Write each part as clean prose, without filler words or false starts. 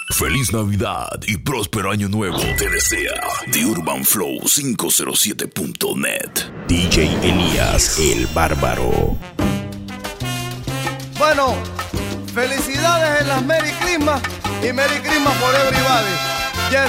Feliz Navidad y próspero año nuevo te desea The Urban Flow 507.net. DJ Elías el Bárbaro. Bueno, felicidades en las Merry Christmas y Merry Christmas for everybody. Yes.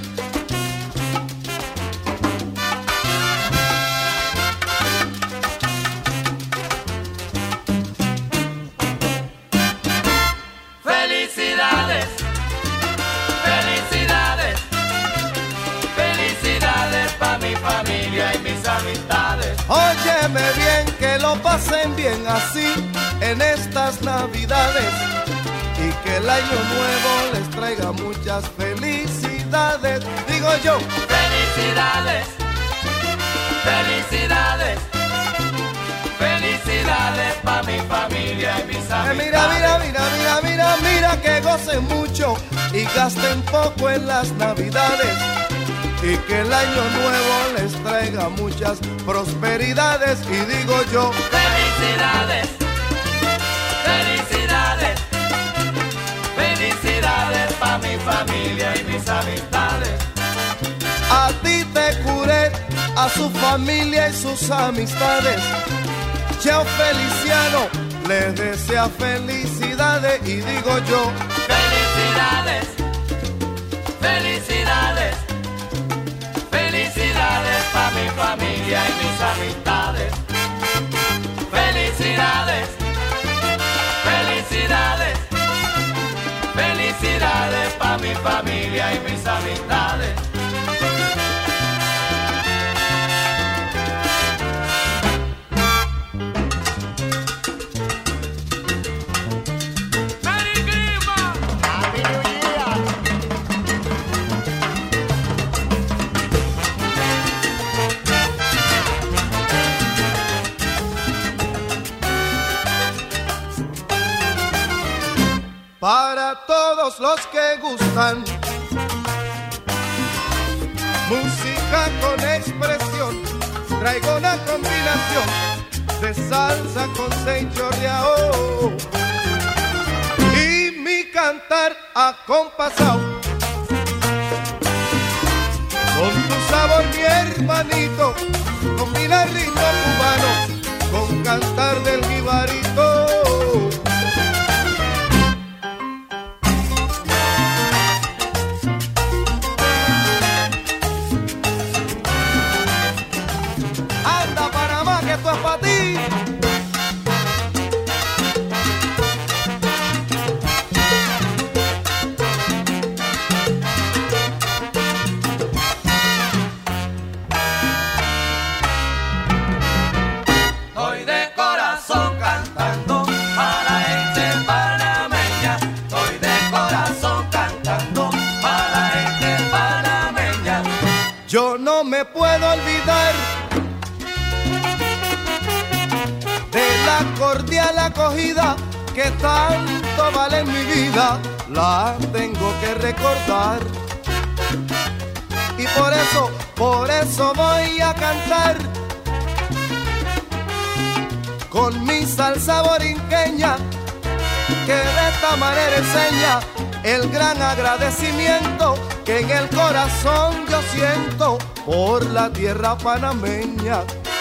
Felicidades, felicidades, felicidades pa' mi familia y mis amistades. Óyeme bien, que lo pasen bien así en estas Navidades y que el año nuevo les traiga muchas felicidades. Digo yo, felicidades, felicidades, felicidades pa' mi familia y mis amistades. Mira, que gocen mucho y gasten poco en las Navidades y que el año nuevo les traiga muchas prosperidades. Y digo yo, felicidades, felicidades, felicidades pa' mi familia y mis amistades. A ti te curé, a su familia y sus amistades. Cheo Feliciano les desea felicidades y digo yo, felicidades, felicidades, felicidades pa' mi familia y mis amistades. Felicidades, felicidades, felicidades pa' mi familia y mis amistades. para todos los que gustan música con expresión, traigo una combinación de salsa con senchorreao y mi cantar acompasado con tu sabor, mi hermanito, combina el ritmo cubano con cantar del jibarito. Anda Panamá, que esto es para ti. Estoy de corazón cantando para gente panameña. Estoy de corazón cantando para gente panameña. Yo no me puedo olvidar de la cordial acogida que tanto vale en mi vida. La tengo que recordar y por eso voy a cantar con mi salsa borinqueña, que de esta manera enseña el gran agradecimiento que en el corazón yo siento por la tierra panameña.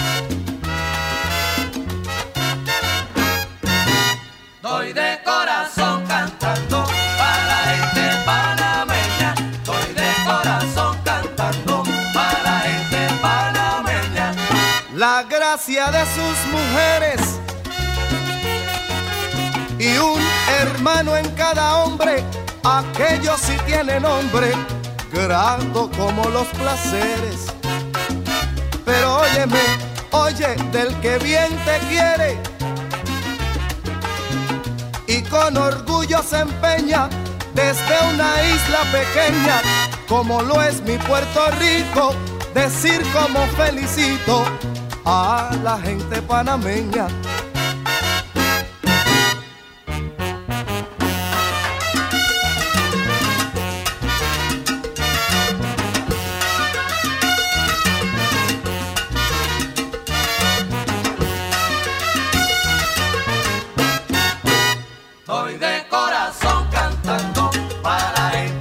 Estoy de corazón cantando para gente panameña. Estoy de corazón cantando para gente panameña. La gracia de sus mujeres y un hermano en cada hombre, aquellos sí tienen nombre, grato como los placeres. Pero óyeme, oye, del que bien te quiere y con orgullo se empeña desde una isla pequeña, como lo es mi Puerto Rico, decir como felicito a la gente panameña. Estoy de corazón cantando para gente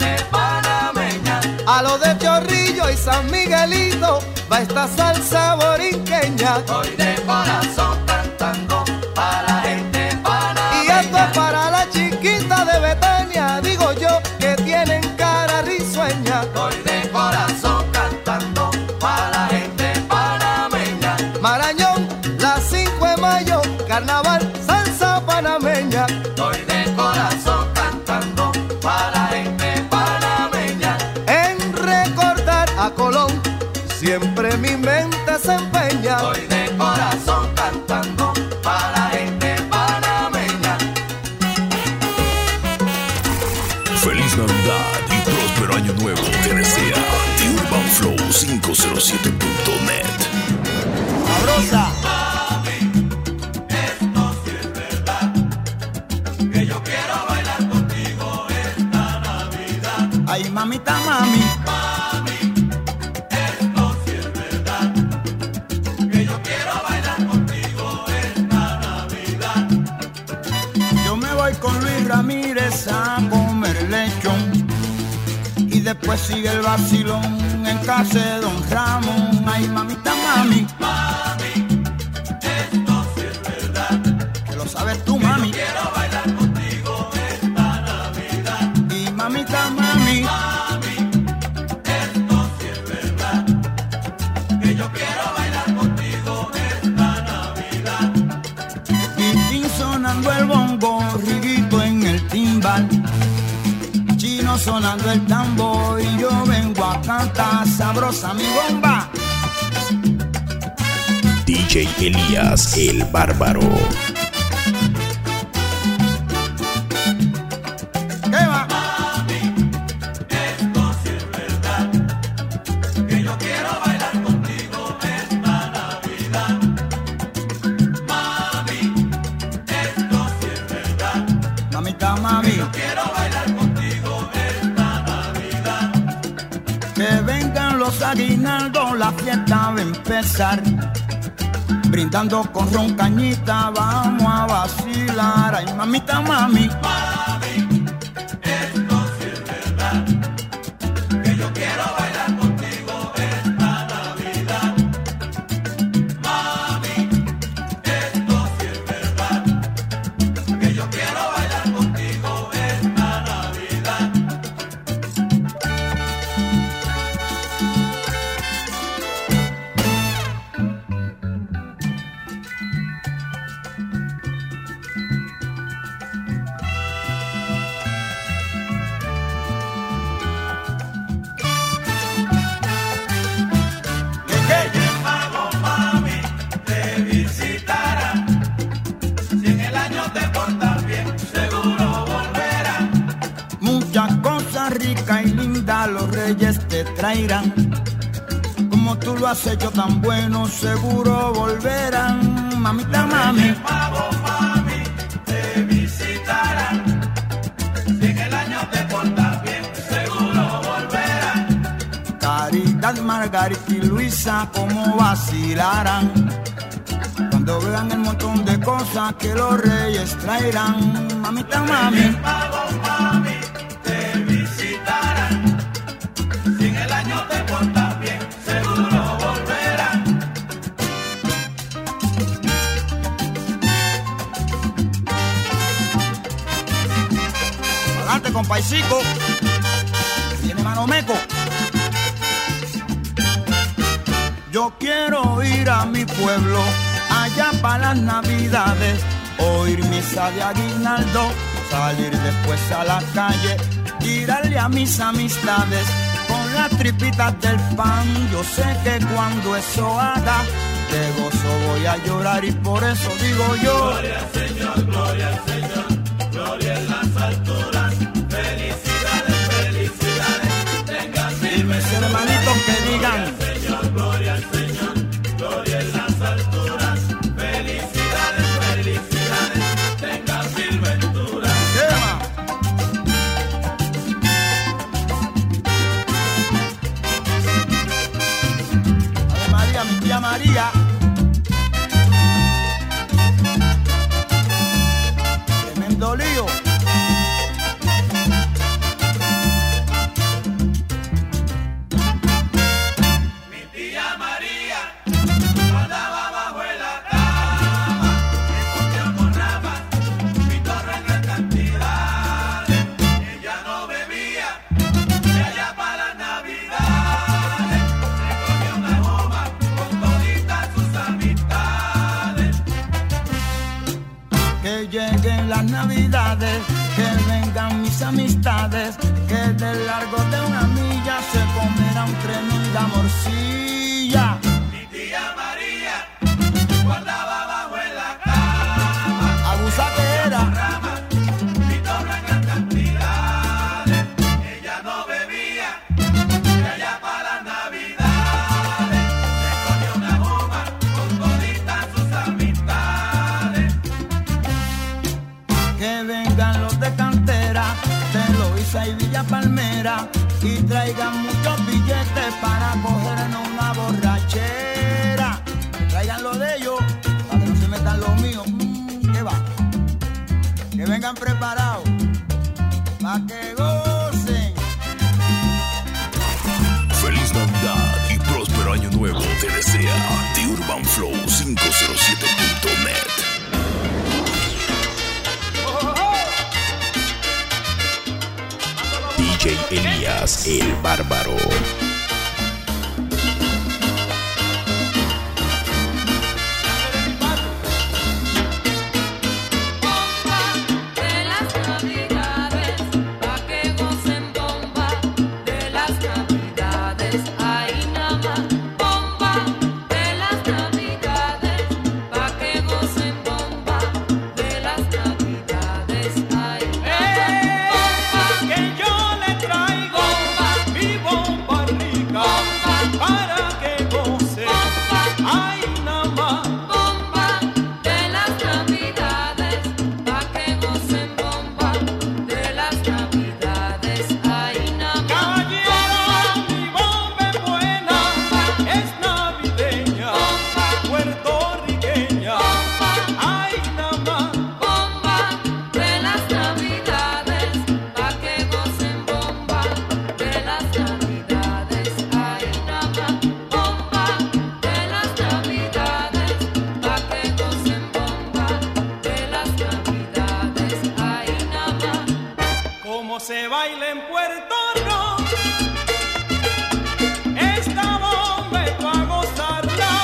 San Miguelito va esta salsa borinqueña. Voy de corazón cantando para la gente panameña. Y esto es para la chiquita de Betania, digo yo, que tienen cara risueña. Voy de corazón cantando para la gente panameña. Marañón, la 5 de mayo, carnaval, salsa panameña. Voy de corazón cantando para la gente panameña. En recordar a Colón, siempre mi mente se empeña. Voy de corazón cantando para la gente panameña. Feliz Navidad y próspero año nuevo te desea The Urban Flow 507.net. Sabrosa. Mami, esto sí es verdad, que yo quiero bailar contigo esta Navidad. Ay, mamita, mami, Mami, esto sí es verdad, que yo quiero bailar contigo esta Navidad. yo me voy con Luis Ramírez a comer lechón. Y después sigue el vacilón en casa de Don Ramón. Ay, mamita, mami, Mami, esto sí es verdad, que lo sabes tú, mami. quiero bailar contigo esta Navidad. Y mamita, mami, Mami, esto sí es verdad, que yo quiero bailar contigo esta Navidad. Tintín sonando el bongo, Riguito en el timbal, Chino sonando el tambor y yo vengo a cantar sabrosa mi bomba. DJ Elías el Bárbaro. ¿Qué va? Esto sí es verdad, que yo quiero bailar contigo esta Navidad. Mami, esto sí es verdad, Mamita, mami, quiero bailar contigo esta Navidad. que vengan los aguinaldos, la fiesta va a empezar. Brindando con ron cañita, vamos a vacilar. Ay, mamita, mami, Mami, esto sí es verdad, que yo quiero bailar contigo esta Navidad. Mami, esto sí es verdad, que yo quiero bailar contigo esta Navidad. Pago, mami, te visitará. Si en el año te portas bien, seguro volverá. muchas cosas ricas y lindas los reyes te traerán. Como tú lo has hecho tan bueno, seguro volverán. Mamita, mami, Pago, mami, te visitará. Si en el año te portas bien, seguro volverá. Caridad, Margarita y Luisa, como vacilarán. Cuando vean el montón de cosas que los reyes traerán. Mamita, mami, Pago, mami, te visitará. Si en el año te portas bien, seguro volverá. adelante con Paisico. Viene Manomeco. Yo quiero ir a mi pueblo, allá para las navidades, oír misa de aguinaldo, salir después a la calle, tirarle a mis amistades con las tripitas del pan. Yo sé que cuando eso haga, de gozo voy a llorar y por eso digo yo: Gloria al Señor, gloria al Señor, gloria en las alturas. Felicidades, felicidades, tengan y mis hermanitos que digan: Señor, gloria al Señor, gloria en las alturas. Felicidades, felicidades, tengan mil venturas. "Tema". Ave María, mi tía María. las navidades, que vengan mis amistades, que del largo de una milla se comerán tremenda morcilla. Mi tía María guardaba bajo en la cama Abusa que era ramas y torno en gran cantidades. Ella no bebía y allá para las navidades se ponía una goma con toditas sus amistades. que vengan los de cantera, de Loíza y Villa Palmera, y traigan muchos billetes para cogernos una borrachera. Traigan lo de ellos, para que no se metan los míos. ¿Qué va? Que vengan preparados, para que gocen. Feliz Navidad y próspero año nuevo te desea The Urban Flow 507.net. DJ Elías el Bárbaro. De las navidades, pa' que gocen bomba. De las navidades, ahí nada más. Bomba de las navidades, pa' que gocen bomba. De las navidades, ahí nada más. Bomba, Que yo le traigo bomba, mi bomba rica bomba, para que goce. Ay, nada más. bomba de las navidades, pa' que gocen bomba. De las navidades, ahí nada más. Caballero, mi bomba es buena, es navideña, puertorriqueña. Ay, nada más. Bomba de las navidades, pa' que gocen bomba. De las navidades, ahí nada más. Bomba de las navidades, pa' que gocen bomba. De las navidades, ahí nada más. Como se baila en Puerto Rico, esta bomba es pa' gozarla,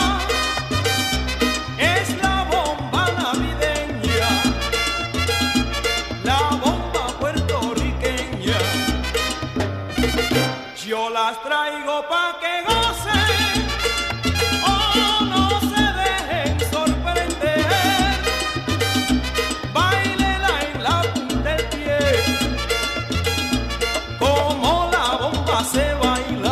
es la bomba navideña, la bomba puertorriqueña. Yo las traigo pa' que gocen, oh, no se dejen sorprender, báilela en la punta del pie, como la bomba se baila.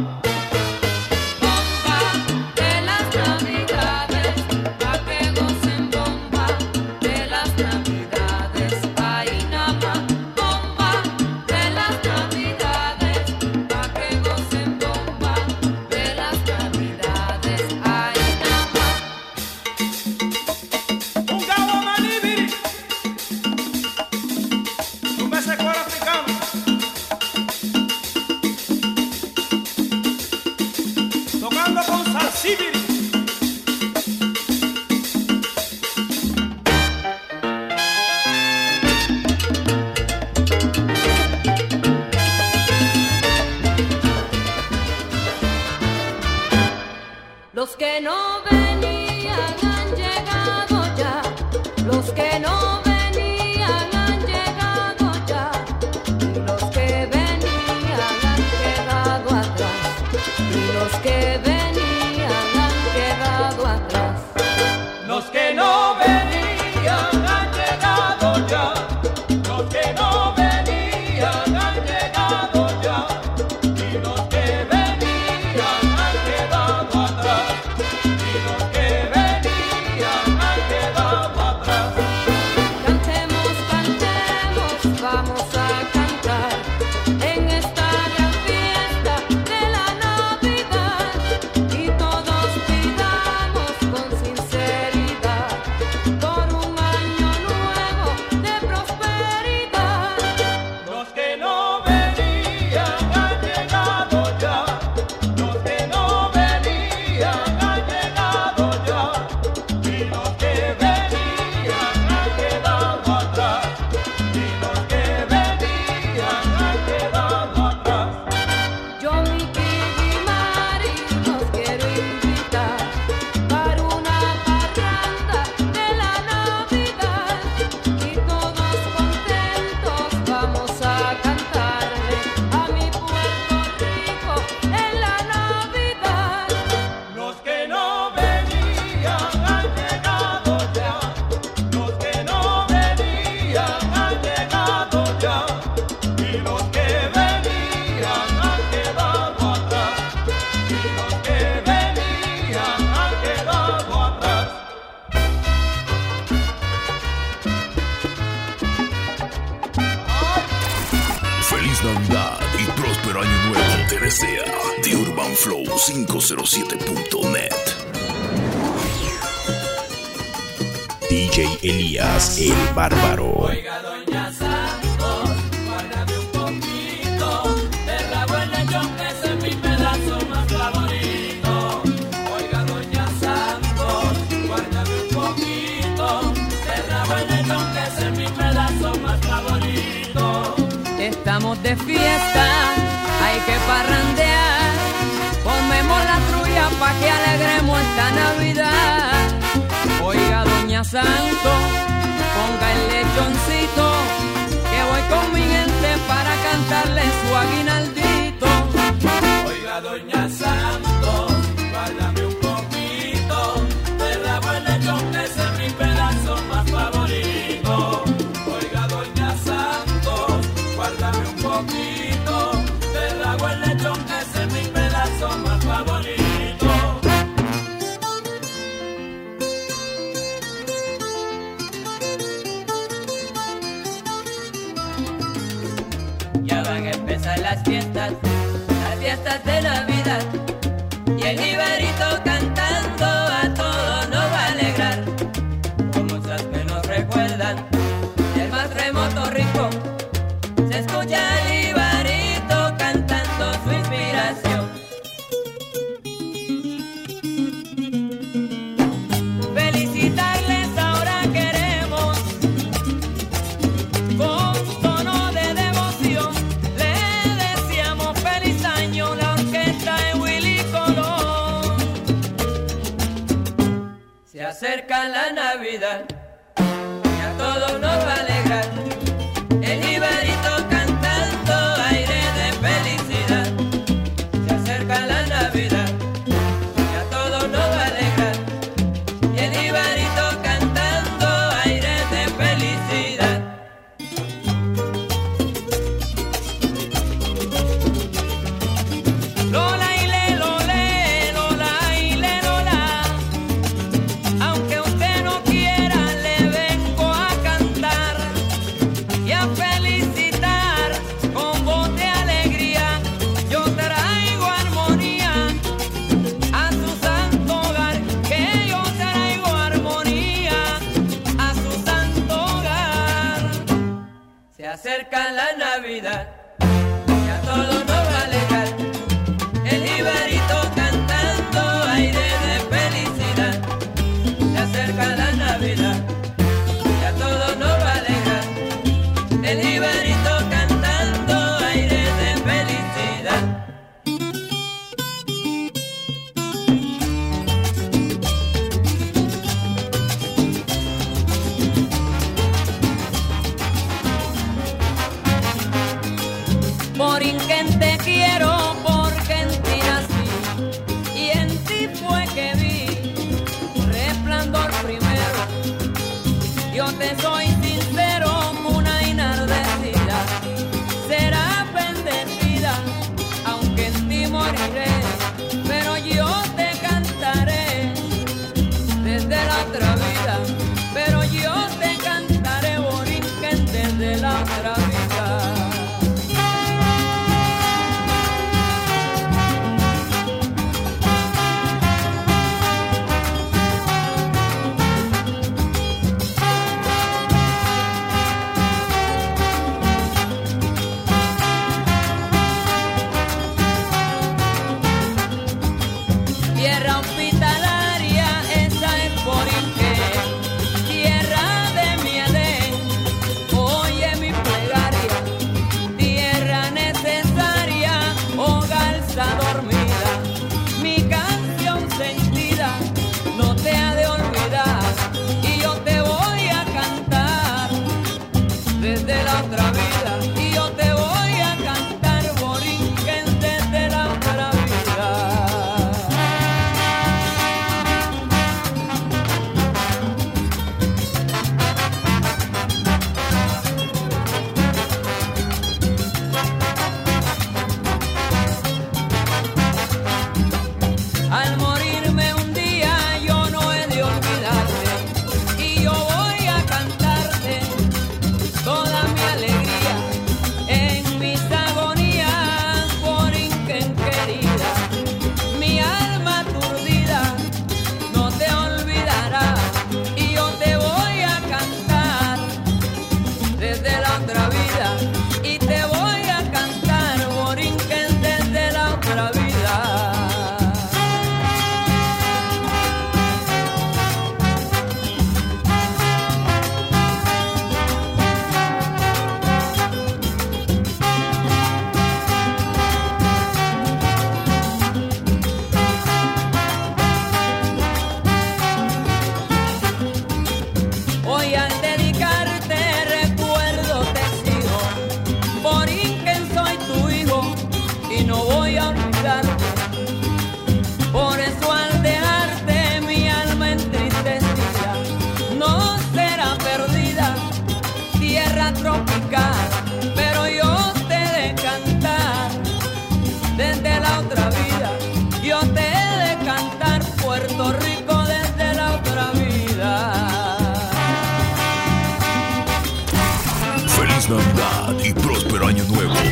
Bomba de las navidades, pa' que gocen bomba. De las navidades, ahí nada más. Bomba de las navidades, pa' que gocen bomba. De las navidades, ahí nada más. Un cabo manibiri, un beso de cuero africano. Tocando con salsibiri. Los que no venían han llegado ya. Los que no venían han llegado ya. Y los que venían han quedado atrás. Y los que venían han quedado atrás. Los que no venían han llegado ya. Los que no venían han llegado ya. Y los que venían han quedado atrás. Y los Navidad y próspero año nuevo te desea The Urban Flow 507.net. DJ Elías el Bárbaro. Oiga, doña Santos, guárdame un poquito de rabo en lechón, que ese es mi pedazo más favorito. Oiga, doña Santos, guárdame un poquito de rabo en lechón, que ese es mi pedazo más favorito. Estamos de fiesta, hay que parrandear. Comemos la trulla pa' que alegremos esta Navidad. Oiga, doña Santo, ponga el lechoncito, que voy con mi gente para cantarle su aguinaldito. Oiga, doña Santos, guárdame un poquito de rabo en lechón, que ese es mi pedazo más favorito. Oiga, doña Santos, guárdame un poquito de rabo en lechón, que ese es mi pedazo más favorito. Ya van a empezar las fiestas de Navidad, y el jibarito cantando a todos nos va a alegrar. Con muchas que nos recuerdan del más remoto rincón, se escucha el jibarito cantando su inspiración. Felicitarles ahora queremos, con tono de devoción, le deseamos feliz año la orquesta de Willy Colón. Se acerca la Navidad y a todos nos va a alegrar. El jibarito cantando aire de felicidad. Se acerca la Navidad y a todos nos va a alegrar. Y el jibarito cantando aire de felicidad. Lola y le, lole, Lola y le, lola. Aunque usted no quiera, le vengo a cantar y a felicitar con voz de alegría. Yo traigo armonía a su santo hogar, que yo traigo armonía a su santo hogar. Se acerca la Navidad y a todos nos va a alegrar. El jibarito cantando aire de felicidad. Se acerca la Navidad y a todos nos va a alegrar. El jibarito cantando aire de felicidad. Borinquen te quiero porque en ti nací y en ti fue que vi resplandor primero. Yo te soy sincero, una enardecida será bendecida, aunque en ti moriré, pero yo te cantaré desde la otra vida, pero yo te cantaré, Borinquen, desde la otra vida.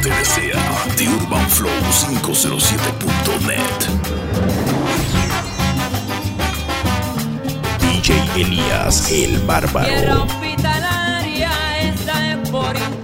te desea TheUrbanFlow507.net. DJ Elías el Bárbaro. Guerra hospitalaria, esta es por